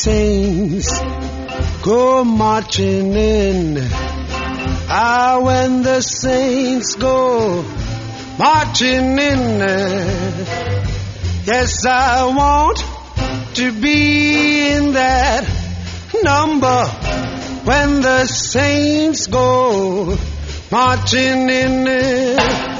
saints go marching in. Ah, when the saints go marching in. Yes, I want to be in that number when the saints go marching in.